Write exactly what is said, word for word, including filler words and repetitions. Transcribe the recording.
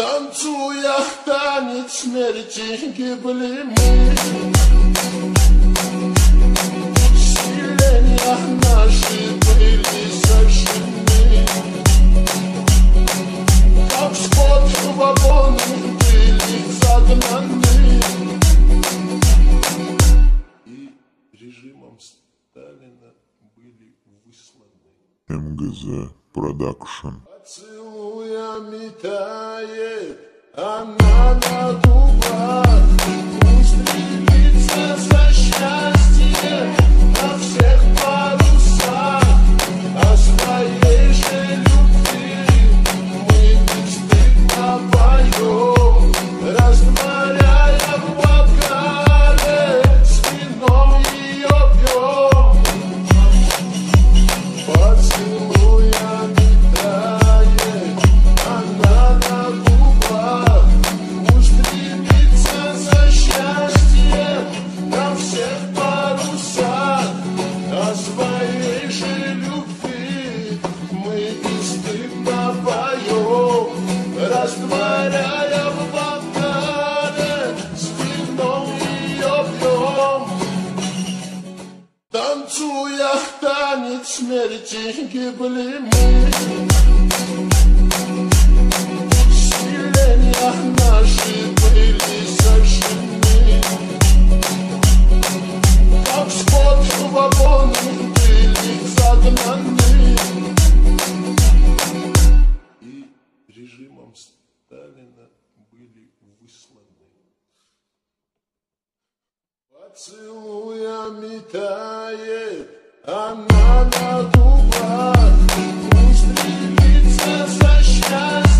Танцуя танец смерти, гибли мы. Селения наши были сожжены, как скот в вагоны были загнаны. И режимом Сталина были высланы. эм гэ зэ Продакшн. Поцелуями тает она на губах, пусть стремится за счастье на всех парусах, о своей же любви мы бесстыдно поем, растворяя в бокале, с вином ее пьем. Поцелуями своей же любви мы бесстыдно поем, растворяя в бокале, с вином ее пьем. Танцуя танец смерти, гибли мы. Селения наши были сожжены, как скот в вагоны были загнаны. И режимом Сталина были высланы. Поцелуями тает она на губах, пусть стремится за счастье